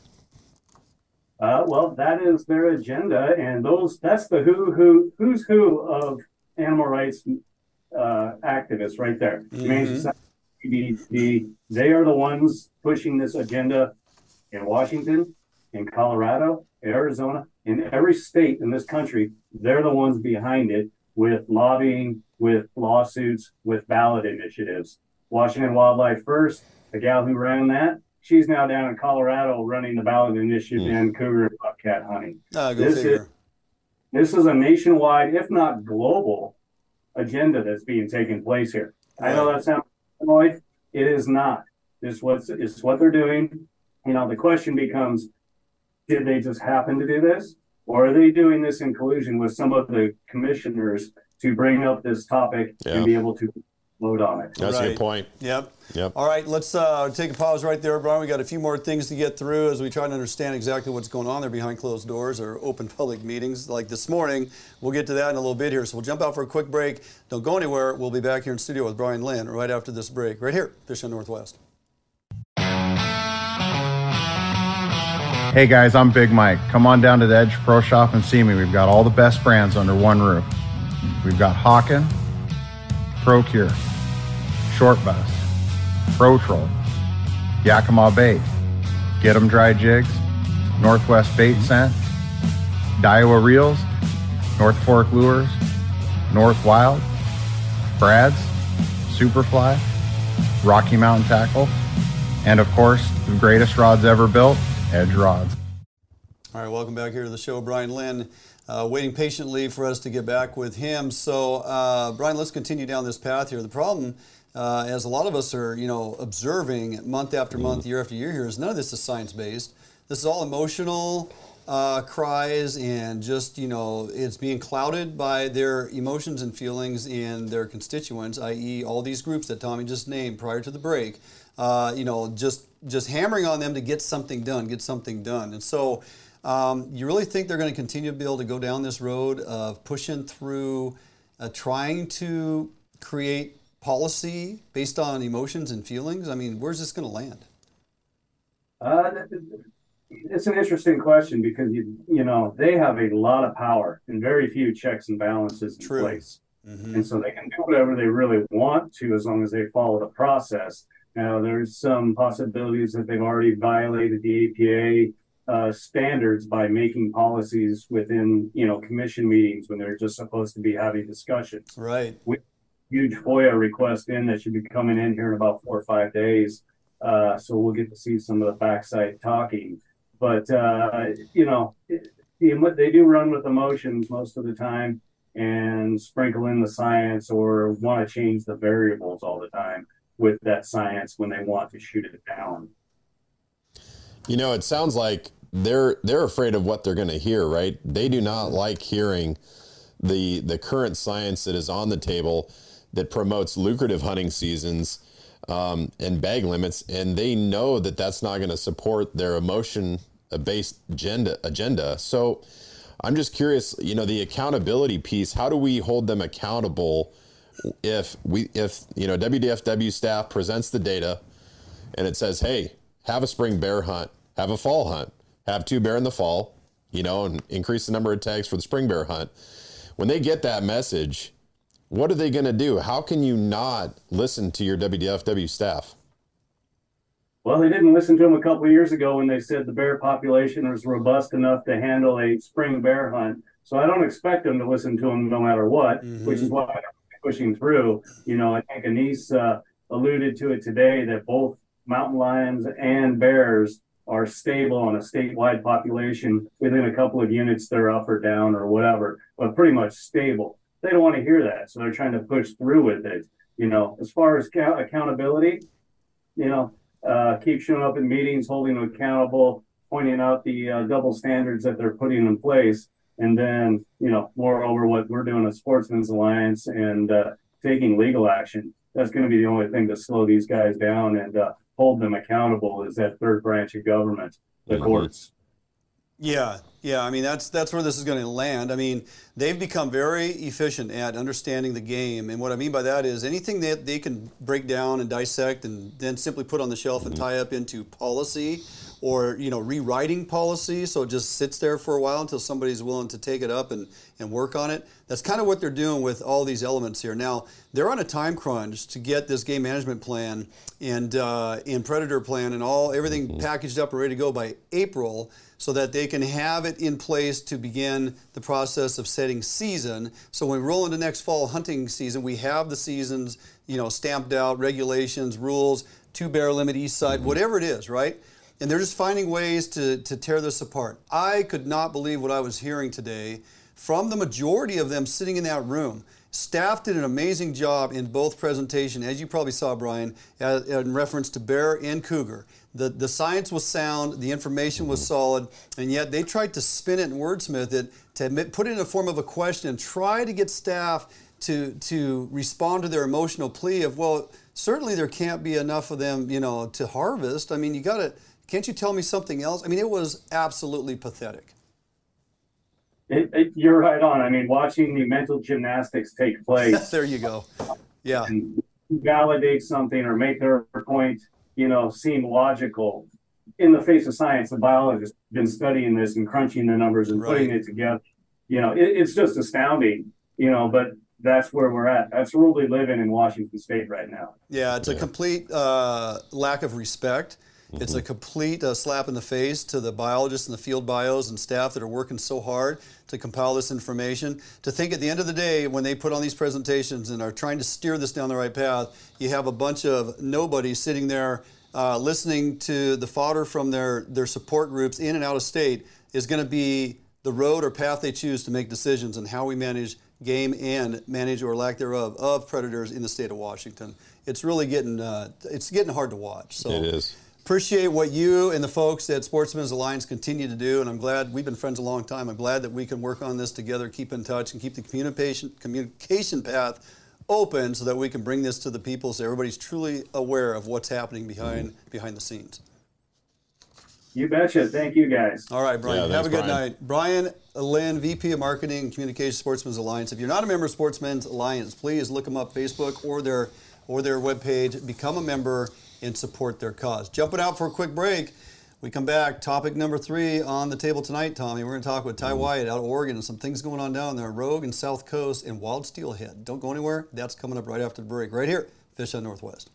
Uh, well, that is their agenda, and those that's the who who who's who of animal rights uh, activists right there. Mm-hmm. Humane Society, C B D, they are the ones pushing this agenda in Washington, in Colorado, Arizona, in every state in this country. They're the ones behind it with lobbying, with lawsuits, with ballot initiatives. Washington Wildlife First, the gal who ran that, she's now down in Colorado running the ballot initiative Mm. in cougar and bobcat hunting. Uh, go This figure. is, this is a nationwide, if not global, agenda that's being taken place here. I know that sounds annoyed. It is not. It's what, it's what they're doing. You know, the question becomes, did they just happen to do this? Or are they doing this in collusion with some of the commissioners to bring up this topic Yeah. and be able to vote on it? That's a Right. good point. Yep. Yep. All right, let's uh, take a pause right there, Brian. We got a few more things to get through as we try to understand exactly what's going on there behind closed doors or open public meetings like this morning. We'll get to that in a little bit here. So we'll jump out for a quick break. Don't go anywhere. We'll be back here in studio with Brian Lynn right after this break, right here, Fish on Northwest. Hey guys, I'm Big Mike. Come on down to the Edge Pro Shop and see me. We've got all the best brands under one roof. We've got Hawken, ProCure, Short Bus, Pro Troll, Yakima Bait, Get 'em Dry Jigs, Northwest Bait Scent, Daiwa Reels, North Fork Lures, North Wild, Brad's, Superfly, Rocky Mountain Tackle, and of course, the greatest rods ever built, Edge Rods. All right, welcome back here to the show. Brian Lynn, uh, waiting patiently for us to get back with him. So, uh, Brian, let's continue down this path here. The problem, uh, as a lot of us are, you know, observing month after month, year after year here, is none of this is science-based. This is all emotional uh, cries and just, you know, it's being clouded by their emotions and feelings in their constituents, that is all these groups that Tommy just named prior to the break, uh, you know, just, just hammering on them to get something done, get something done. And so um, you really think they're going to continue to be able to go down this road of pushing through, uh, trying to create policy based on emotions and feelings? I mean, where's this going to land? Uh, it's an interesting question because you you know they have a lot of power and very few checks and balances in True. place, mm-hmm. and so they can do whatever they really want to as long as they follow the process. Now, there's some possibilities that they've already violated the A P A uh, standards by making policies within, you know, commission meetings when they're just supposed to be having discussions. Right. With huge FOIA request in that should be coming in here in about four or five days. Uh, so we'll get to see some of the backside talking. But, uh, you know, it, they do run with emotions most of the time and sprinkle in the science or want to change the variables all the time with that science when they want to shoot it down. You know, it sounds like they're they're afraid of what they're going to hear, right? They do not like hearing the the current science that is on the table that promotes lucrative hunting seasons um, and bag limits, and they know that that's not going to support their emotion-based agenda. Agenda. So, I'm just curious. You know, the accountability piece. How do we hold them accountable if we if you know W D F W staff presents the data and it says, hey, have a spring bear hunt, have a fall hunt, have two bear in the fall, you know, and increase the number of tags for the spring bear hunt. When they get that message, what are they going to do? How can you not listen to your W D F W staff? Well, they didn't listen to them a couple of years ago when they said the bear population was robust enough to handle a spring bear hunt. So I don't expect them to listen to them no matter what, mm-hmm. which is why I'm pushing through. You know, I think Anise uh, alluded to it today that both mountain lions and bears are stable on a statewide population within a couple of units. They're up or down or whatever, but pretty much stable. They don't want to hear that, so they're trying to push through with it. You know, as far as ca- accountability, you know, uh, keep showing up in meetings, holding them accountable, pointing out the uh, double standards that they're putting in place, and then, you know, moreover, what we're doing at Sportsman's Alliance and uh, taking legal action. That's going to be the only thing to slow these guys down and uh, hold them accountable is that third branch of government, the mm-hmm. courts. Yeah, yeah. I mean, that's that's where this is going to land. I mean, they've become very efficient at understanding the game. And what I mean by that is anything that they can break down and dissect and then simply put on the shelf and tie up into policy or, you know, rewriting policy so it just sits there for a while until somebody's willing to take it up and, and work on it. That's kind of what they're doing with all these elements here. Now, they're on a time crunch to get this game management plan and uh, and predator plan and all everything mm-hmm. packaged up and ready to go by April so that they can have it in place to begin the process of setting season. So when we roll into next fall hunting season, we have the seasons, you know, stamped out, regulations, rules, two bear limit east side, mm-hmm. whatever it is, right? And they're just finding ways to, to tear this apart. I could not believe what I was hearing today from the majority of them sitting in that room. Staff did an amazing job in both presentations, as you probably saw, Brian, uh, in reference to bear and cougar. The, the science was sound, the information was solid, and yet they tried to spin it and wordsmith it to admit, put it in a form of a question and try to get staff to, to respond to their emotional plea of, well, certainly there can't be enough of them, you know, to harvest. I mean, you got to, can't you tell me something else? I mean, it was absolutely pathetic. It, it, you're right on. I mean, watching the mental gymnastics take place. There you go. Yeah. And validate something or make their point, you know, seem logical in the face of science. The biologists have been studying this and crunching the numbers and right. putting it together. You know, it, it's just astounding, you know, but that's where we're at. That's where we live in in Washington State right now. Yeah, it's a complete uh, lack of respect. It's Mm-hmm. a complete uh, slap in the face to the biologists and the field bios and staff that are working so hard to compile this information. To think at the end of the day, when they put on these presentations and are trying to steer this down the right path, you have a bunch of nobodies sitting there uh, listening to the fodder from their, their support groups in and out of state is going to be the road or path they choose to make decisions on how we manage game and manage or lack thereof of predators in the state of Washington. It's really getting uh, it's getting hard to watch. So it is. Appreciate what you and the folks at Sportsman's Alliance continue to do, and I'm glad we've been friends a long time. I'm glad that we can work on this together, keep in touch, and keep the communication communication path open so that we can bring this to the people so everybody's truly aware of what's happening behind behind the scenes. You betcha. Thank you, guys. All right, Brian. Yeah, Have a thanks, good Brian. night. Brian Lynn, V P of Marketing and Communications, Sportsman's Alliance. If you're not a member of Sportsman's Alliance, please look them up Facebook or their or their webpage. Become a member and support their cause. Jumping out for a quick break. We come back. Topic number three on the table tonight, Tommy. We're going to talk with Ty Wyatt out of Oregon and some things going on down there, Rogue and South Coast and Wild Steelhead. Don't go anywhere. That's coming up right after the break. Right here, Fish on Northwest.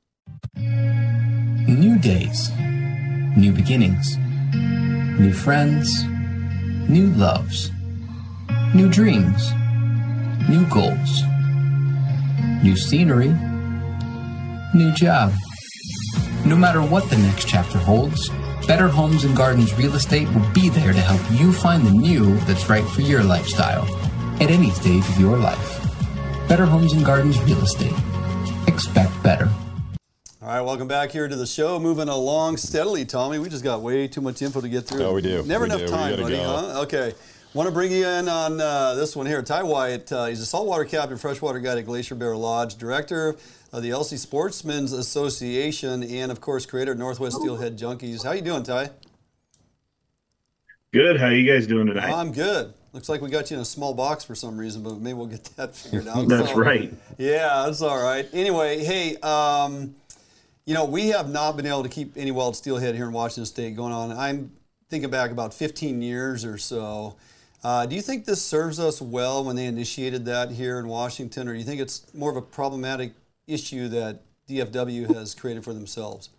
New days, new beginnings, new friends, new loves, new dreams, new goals, new scenery, new job. No matter what the next chapter holds, Better Homes and Gardens Real Estate will be there to help you find the new that's right for your lifestyle at any stage of your life. Better Homes and Gardens Real Estate. Expect better. All right, welcome back here to the show. Moving along steadily, Tommy. We just got way too much info to get through. Oh, we do. Never We enough do. We time, gotta buddy, go. huh? Okay. Want to bring you in on uh, this one here. Ty Wyatt, uh, he's a saltwater captain, freshwater guide at Glacier Bear Lodge, director of the L C Sportsmen's Association, and, of course, creator of Northwest Steelhead Junkies. How you doing, Ty? Good. How you guys doing tonight? I'm good. Looks like we got you in a small box for some reason, but maybe we'll get that figured out. That's So, right. Yeah, that's all right. Anyway, hey, um, you know, we have not been able to keep any wild steelhead here in Washington State going on. I'm thinking back about fifteen years or so. Uh, do you think this serves us well when they initiated that here in Washington, or do you think it's more of a problematic issue that D F W has created for themselves?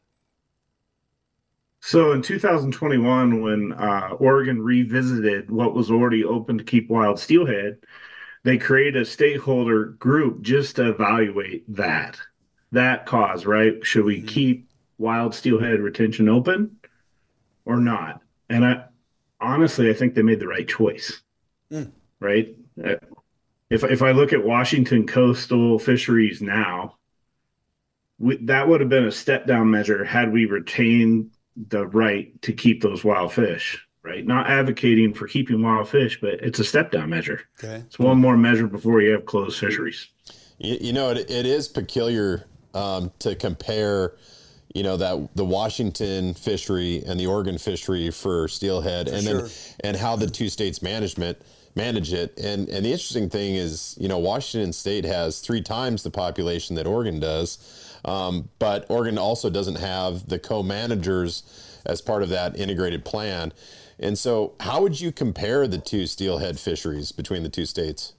So in two thousand twenty-one, when uh, Oregon revisited what was already open to keep wild steelhead, they created a stakeholder group just to evaluate that, that cause, right? Should we keep wild steelhead retention open or not? And I honestly, I think they made the right choice, Mm. right? Uh, If, if I look at Washington coastal fisheries now, we, that would have been a step down measure had we retained the right to keep those wild fish, right? Not advocating for keeping wild fish, but it's a step down measure. Okay. It's one more measure before you have closed fisheries. You, you know, it, it is peculiar um, to compare, you know, that the Washington fishery and the Oregon fishery for steelhead, For and sure. then and how the two states management manage it. And and the interesting thing is, you know, Washington State has three times the population that Oregon does. Um, but Oregon also doesn't have the co-managers as part of that integrated plan. And so how would you compare the two steelhead fisheries between the two states?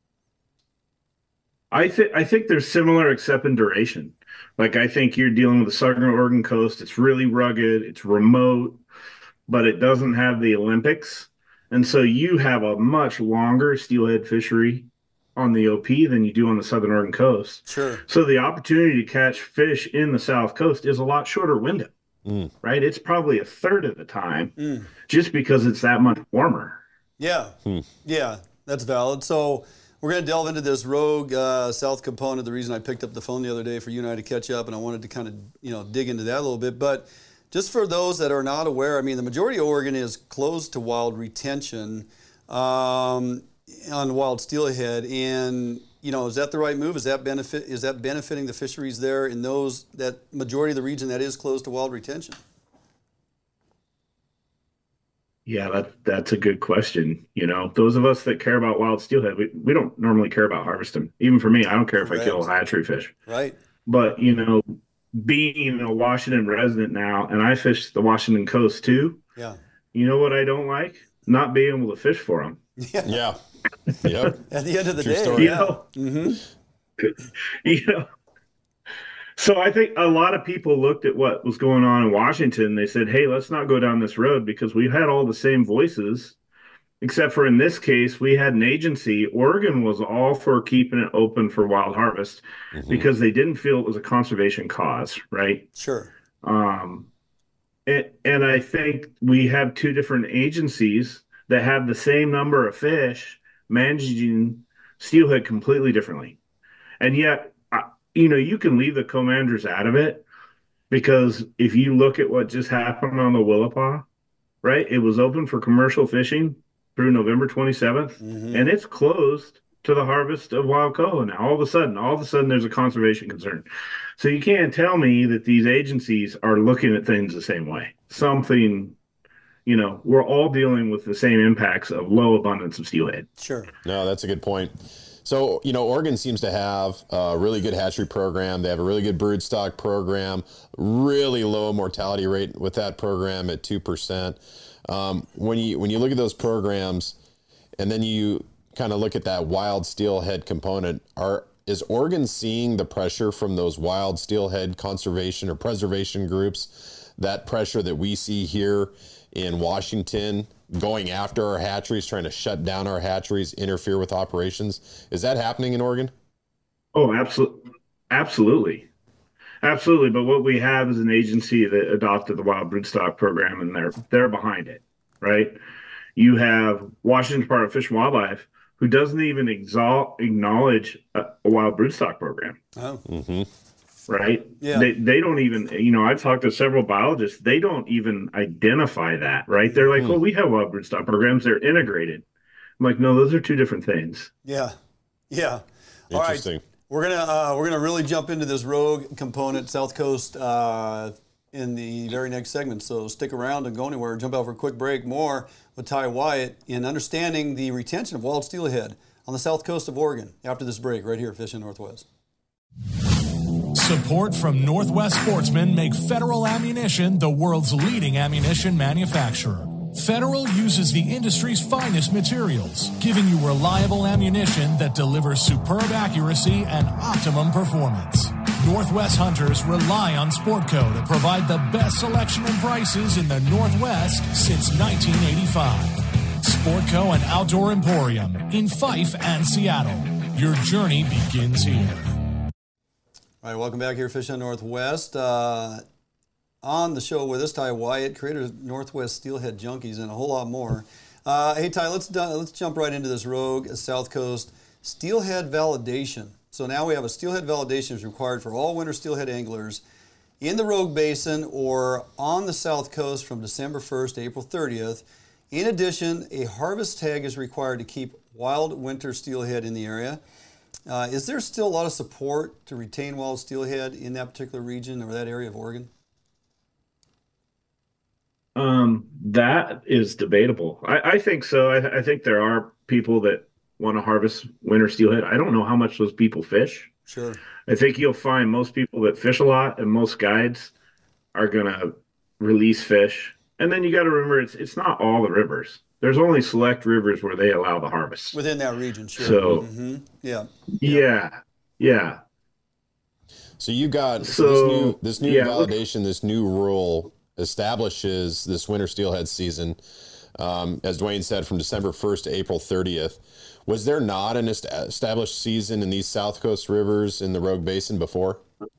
I think I think they're similar except in duration. Like I think you're dealing with the southern Oregon coast. It's really rugged, it's remote, but it doesn't have the Olympics. And so you have a much longer steelhead fishery on the O P than you do on the southern Oregon coast. Sure. So the opportunity to catch fish in the South Coast is a lot shorter window, Mm. right? It's probably a third of the time Mm. just because it's that much warmer. Yeah, Hmm. yeah, that's valid. So we're going to delve into this rogue uh, South component. The reason I picked up the phone the other day for you and I to catch up, and I wanted to kind of, you know, dig into that a little bit. But just for those that are not aware, I mean, the majority of Oregon is closed to wild retention um, on wild steelhead, and you know, is that the right move? Is that benefit? Is that benefiting the fisheries there in those that majority of the region that is closed to wild retention? Yeah, that that's a good question. You know, those of us that care about wild steelhead, we, we don't normally care about harvesting. Even for me, I don't care if I kill a hatchery fish. Right. But, you know, being a Washington resident now, and I fish the Washington coast too, Yeah. you know what I don't like? Not being able to fish for them. Yeah. Yeah. Yep. At the end of the True day, story. You yeah. know, Mm-hmm. you know. So I think a lot of people looked at what was going on in Washington. They said, hey, let's not go down this road because we've had all the same voices, except for in this case, we had an agency. Oregon was all for keeping it open for wild harvest Mhm. because they didn't feel it was a conservation cause, right? Sure. Um, and, and I think we have two different agencies that have the same number of fish managing steelhead completely differently. And yet, uh, you know, you can leave the co-managers out of it because if you look at what just happened on the Willapa, right, it was open for commercial fishing through November twenty-seventh, Mhm. and it's closed to the harvest of wild koa. Now, all of a sudden, all of a sudden, there's a conservation concern. So you can't tell me that these agencies are looking at things the same way. Something, you know, we're all dealing with the same impacts of low abundance of steelhead. Sure. No, that's a good point. So, you know, Oregon seems to have a really good hatchery program. They have a really good broodstock program, really low mortality rate with that program at two percent. Um, when you when you look at those programs and then you kind of look at that wild steelhead component, are is Oregon seeing the pressure from those wild steelhead conservation or preservation groups, that pressure that we see here in Washington, going after our hatcheries, trying to shut down our hatcheries, interfere with operations? Is that happening in Oregon? Oh, absolutely. Absolutely. Absolutely. But what we have is an agency that adopted the wild broodstock program, and they're, they're behind it, right? You have Washington Department of Fish and Wildlife, who doesn't even exalt, acknowledge a, a wild broodstock program. Oh. Mm-hmm. Right? Yeah. They, they don't even, you know, I've talked to several biologists, they don't even identify that, right? They're like, Mm. well, we have wild broodstock programs, they're integrated. I'm like, no, those are two different things. Yeah. Yeah. All Interesting. right. We're gonna uh, we're gonna really jump into this rogue component, South Coast, uh, in the very next segment. So stick around and go anywhere. Jump out for a quick break. More with Ty Wyatt in understanding the retention of wild steelhead on the south coast of Oregon. After this break, right here at Fishing Northwest. Support from Northwest Sportsmen make Federal Ammunition the world's leading ammunition manufacturer. Federal uses the industry's finest materials, giving you reliable ammunition that delivers superb accuracy and optimum performance. Northwest hunters rely on Sportco to provide the best selection and prices in the Northwest since nineteen eighty-five. Sportco and Outdoor Emporium in Fife and Seattle. Your journey begins here. All right, welcome back here, Fishing Northwest. Uh, on the show with us, Ty Wyatt, creator of Northwest Steelhead Junkies, and a whole lot more. Uh, hey, Ty, let's let's jump right into this rogue South Coast steelhead validation. So now we have a steelhead validation is required for all winter steelhead anglers in the Rogue Basin or on the South Coast from December first to April thirtieth. In addition, a harvest tag is required to keep wild winter steelhead in the area. Uh, is there still a lot of support to retain wild steelhead in that particular region or that area of Oregon? Um, that is debatable. I, I think so. I, I think there are people that want to harvest winter steelhead. I don't know how much those people fish. Sure. I think you'll find most people that fish a lot and most guides are going to release fish. And then you got to remember, it's it's not all the rivers. There's only select rivers where they allow the harvest. Within that region, sure. So, mm-hmm. yeah. yeah, yeah. So you got So, this new, this new yeah, validation, this new rule establishes this winter steelhead season, um, as Dwayne said, from December first to April thirtieth. Was there not an est- established season in these South Coast rivers in the Rogue Basin before?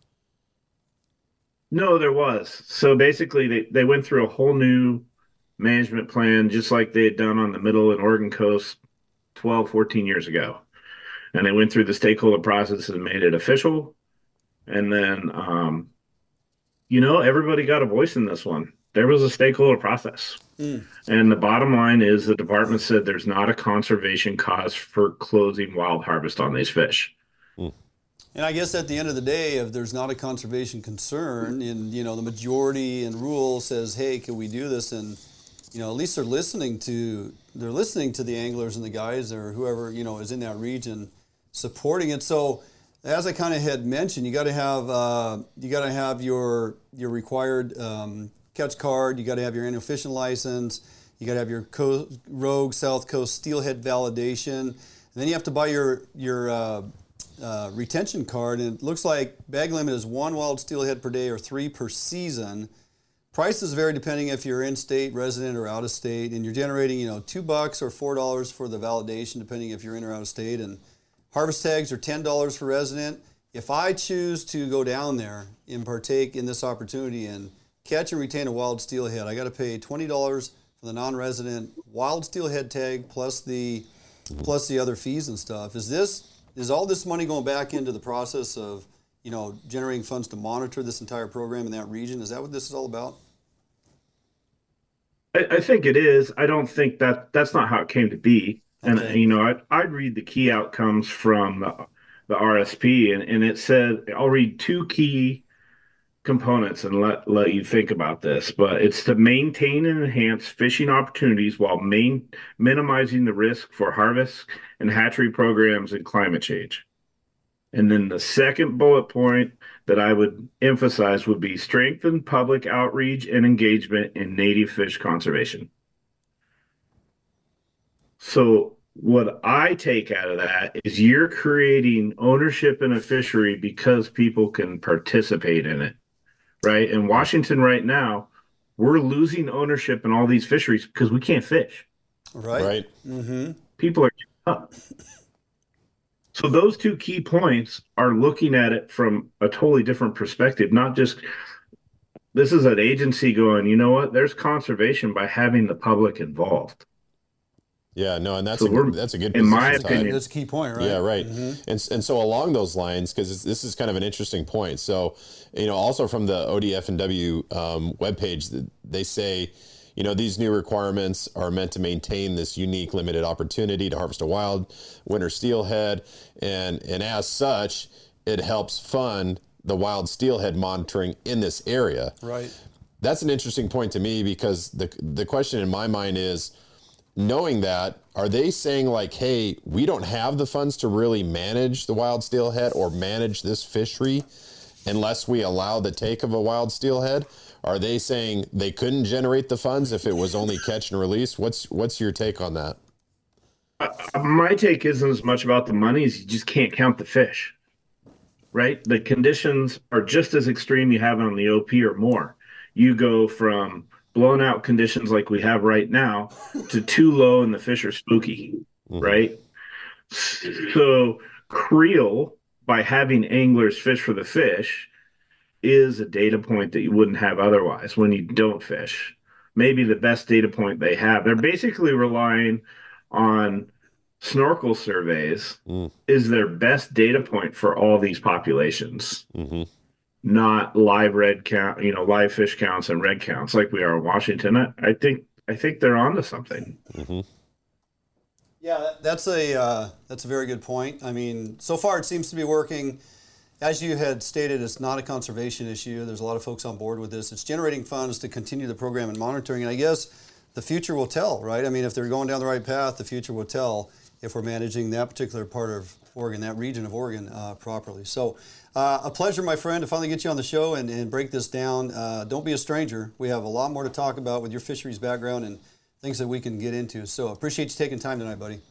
No, there was. So basically, they, they went through a whole new management plan, just like they had done on the Middle and Oregon coast twelve, fourteen years ago. And they went through the stakeholder process and made it official. And then, um, you know, everybody got a voice in this one. There was a stakeholder process. Mm. And the bottom line is the department said there's not a conservation cause for closing wild harvest on these fish. Mm. And I guess at the end of the day, if there's not a conservation concern and, you know, the majority and rule says, hey, can we do this? And, you know, at least they're listening to, they're listening to the anglers and the guys or whoever, you know, is in that region supporting it. So as I kind of had mentioned, you got to have, uh, you got to have your, your required um, catch card. You got to have your annual fishing license. You got to have your Co- Rogue South Coast Steelhead validation. And then you have to buy your, your, uh, Uh, retention card, and it looks like bag limit is one wild steelhead per day or three per season. Prices vary depending if you're in-state resident or out of state, and you're generating, you know, two bucks or four dollars for the validation, depending if you're in or out of state. And harvest tags are ten dollars for resident. If I choose to go down there and partake in this opportunity and catch and retain a wild steelhead, I got to pay twenty dollars for the non-resident wild steelhead tag plus the plus the other fees and stuff. Is this Is all this money going back into the process of, you know, generating funds to monitor this entire program in that region? Is that what this is all about? I, I think it is. I don't think that that's not how it came to be. And, Okay. you know, I'd, I'd read the key outcomes from the, the R S P, and, and it said, I'll read two key components and let, let you think about this, but it's to maintain and enhance fishing opportunities while main, minimizing the risk for harvest and hatchery programs and climate change. And then the second bullet point that I would emphasize would be strengthen public outreach and engagement in native fish conservation. So what I take out of that is you're creating ownership in a fishery because people can participate in it, right? In Washington right now, we're losing ownership in all these fisheries because we can't fish. Right. Right. Mm-hmm. People are giving up. So those two key points are looking at it from a totally different perspective, not just this is an agency going, you know what, there's conservation by having the public involved. Yeah, no, and that's So a we're- good, that's a good in my position, Ty. opinion- That's a key point, right? Yeah, right. Mhm. And and so along those lines, because this is kind of an interesting point. So, you know, also from the O D F and W um, webpage, they say, you know, these new requirements are meant to maintain this unique limited opportunity to harvest a wild winter steelhead, and and as such, it helps fund the wild steelhead monitoring in this area. Right. That's an interesting point to me, because the the question in my mind is, knowing that, are they saying like, hey, we don't have the funds to really manage the wild steelhead or manage this fishery unless we allow the take of a wild steelhead? Are they saying they couldn't generate the funds if it was only catch and release? What's what's your take on that? Uh, my take isn't as much about the money as you just can't count the fish, right? The conditions are just as extreme you have on the O P or more. You go from blown out conditions like we have right now to too low and the fish are spooky, Mm-hmm. right? So creel, by having anglers fish for the fish, is a data point that you wouldn't have otherwise when you don't fish. Maybe the best data point they have. They're basically relying on snorkel surveys Mm. is their best data point for all these populations, Mm-hmm. not live red count, you know, live fish counts and red counts like we are in Washington. I, I think I think they're onto something. Mm-hmm. Yeah, that, that's a uh, that's a very good point. I mean, so far it seems to be working. As you had stated, it's not a conservation issue. There's a lot of folks on board with this. It's generating funds to continue the program and monitoring. And I guess the future will tell, right? I mean, if they're going down the right path, the future will tell if we're managing that particular part of Oregon, that region of Oregon, uh, properly. So uh, a pleasure, my friend, to finally get you on the show and, and break this down. Uh, don't be a stranger. We have a lot more to talk about with your fisheries background and things that we can get into. So appreciate you taking time tonight, buddy.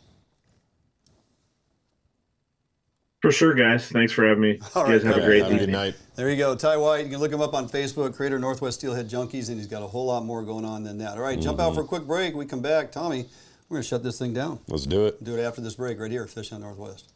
For sure, guys. Thanks for having me. All you guys right, have a okay. great Have a evening. good night. There you go, Ty White. You can look him up on Facebook, creator of Northwest Steelhead Junkies, and he's got a whole lot more going on than that. All right, jump out for a quick break. We come back. Tommy, we're going to shut this thing down. Let's do it. Do it after this break right here, Fish on Northwest.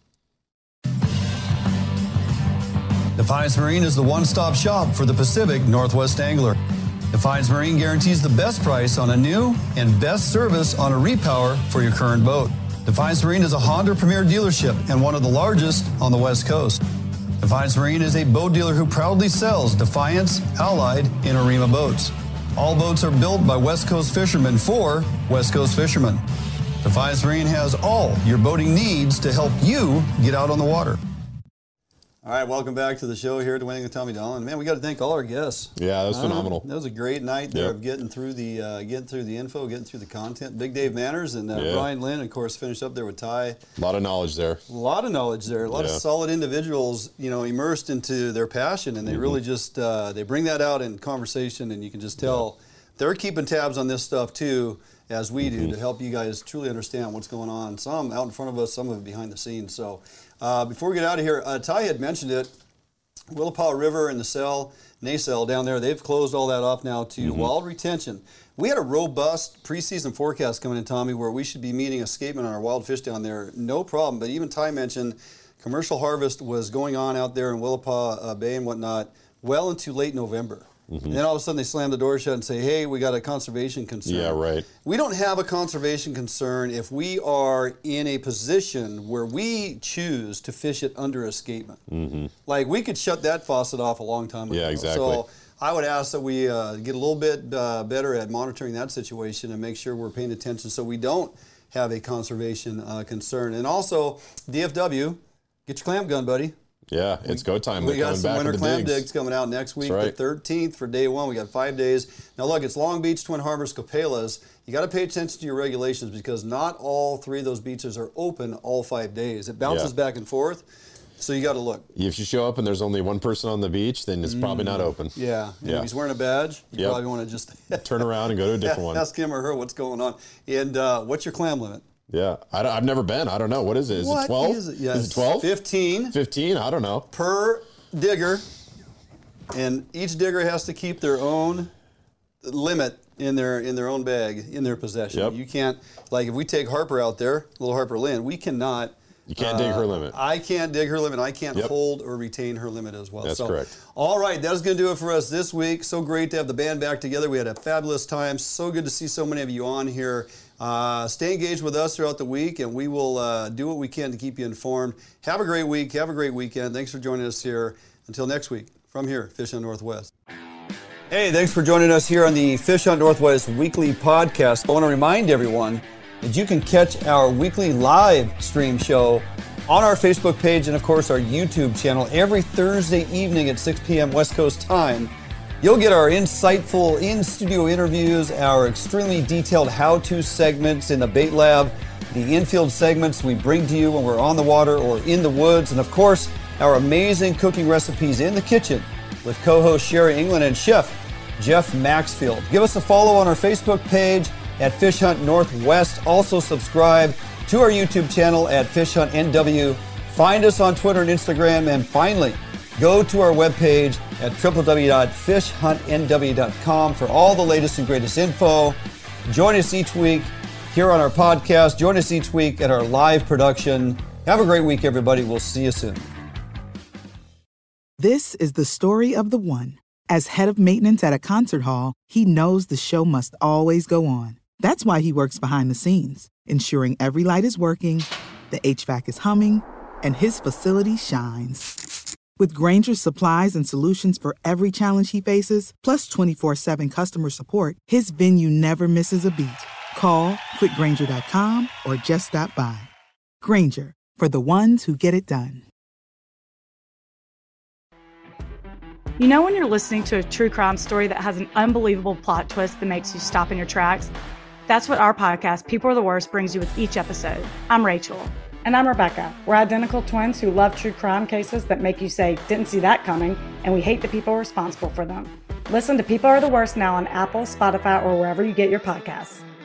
Defiance Marine is the one-stop shop for the Pacific Northwest angler. Defiance Marine guarantees the best price on a new and best service on a repower for your current boat. Defiance Marine is a Honda Premier dealership and one of the largest on the West Coast. Defiance Marine is a boat dealer who proudly sells Defiance, Allied, and Arima boats. All boats are built by West Coast fishermen for West Coast fishermen. Defiance Marine has all your boating needs to help you get out on the water. All right, welcome back to the show here at Winning with Tommy Dolan. Man, we got to thank all our guests. Yeah, that was Uh, phenomenal. That was a great night there Yep. of getting through the uh, getting through the info, getting through the content. Big Dave Manners and uh, Yeah. Brian Lynn, of course, finished up there with Ty. A lot of knowledge there. A lot of knowledge there. A lot Yeah. of solid individuals, you know, immersed into their passion, and they Mm-hmm. really just uh, they bring that out in conversation, and you can just tell they're keeping tabs on this stuff too, as we do, Mm-hmm. to help you guys truly understand what's going on. Some out in front of us, some of it behind the scenes. So, uh, before we get out of here, uh, Ty had mentioned it. Willapa River and the cell, Nacelle down there, they've closed all that off now to Mm-hmm. wild retention. We had a robust preseason forecast coming in, Tommy, where we should be meeting escapement on our wild fish down there. No problem. But even Ty mentioned commercial harvest was going on out there in Willapa uh, Bay and whatnot well into late November. Mm-hmm. And then all of a sudden they slam the door shut and say, hey, we got a conservation concern. Yeah, right. We don't have a conservation concern if we are in a position where we choose to fish it under escapement. Mm-hmm. Like, we could shut that faucet off a long time ago. Yeah, exactly. So I would ask that we uh, get a little bit uh, better at monitoring that situation and make sure we're paying attention so we don't have a conservation uh, concern. And also, D F W, get your clamp gun, buddy. Yeah, it's go time. We They're got coming some back winter with the clam digs. digs coming out next week, That's the right. thirteenth for day one. We got five days. Now look, it's Long Beach, Twin Harbors, Copalas. You got to pay attention to your regulations because not all three of those beaches are open all five days. It bounces Yeah. back and forth, so you got to look. If you show up and there's only one person on the beach, then it's probably not open. Yeah. And Yeah. if he's wearing a badge, you Yep. probably want to just Turn around and go to a different one. ask him or her what's going on. And uh, what's your clam limit? Yeah, I don't, I've never been. I don't know. What is it? Is What it twelve? is it? Yes. Is it twelve? fifteen. fifteen? I don't know. Per digger, and each digger has to keep their own limit in their in their own bag, in their possession. Yep. You can't, like if we take Harper out there, little Harper Lynn, we cannot. You can't dig her limit. I can't dig her limit. I can't Yep. hold or retain her limit as well. That's so, correct. All right, that is going to do it for us this week. So great to have the band back together. We had a fabulous time. So good to see so many of you on here. Uh, stay engaged with us throughout the week, and we will uh, do what we can to keep you informed. Have a great week. Have a great weekend. Thanks for joining us here. Until next week, from here, Fish Hunt Northwest. Hey, thanks for joining us here on the Fish Hunt Northwest weekly podcast. I want to remind everyone that you can catch our weekly live stream show on our Facebook page and, of course, our YouTube channel every Thursday evening at six p.m. West Coast time. You'll get our insightful in-studio interviews, our extremely detailed how-to segments in the bait lab, the infield segments we bring to you when we're on the water or in the woods, and, of course, our amazing cooking recipes in the kitchen with co-host Sherry England and chef Jeff Maxfield. Give us a follow on our Facebook page at Fish Hunt Northwest. Also subscribe to our YouTube channel at Fish Hunt N W. Find us on Twitter and Instagram. And finally, go to our webpage at w w w dot fish hunt n w dot com for all the latest and greatest info. Join us each week here on our podcast. Join us each week at our live production. Have a great week, everybody. We'll see you soon. This is the story of the one. As head of maintenance at a concert hall, he knows the show must always go on. That's why he works behind the scenes, ensuring every light is working, the H V A C is humming, and his facility shines. With Grainger's supplies and solutions for every challenge he faces, plus twenty-four seven customer support, his venue never misses a beat. Call quick grainger dot com or just stop by. Grainger, for the ones who get it done. You know when you're listening to a true crime story that has an unbelievable plot twist that makes you stop in your tracks? That's what our podcast, People Are the Worst, brings you with each episode. I'm Rachel. And I'm Rebecca. We're identical twins who love true crime cases that make you say, didn't see that coming, and we hate the people responsible for them. Listen to People Are the Worst now on Apple, Spotify, or wherever you get your podcasts.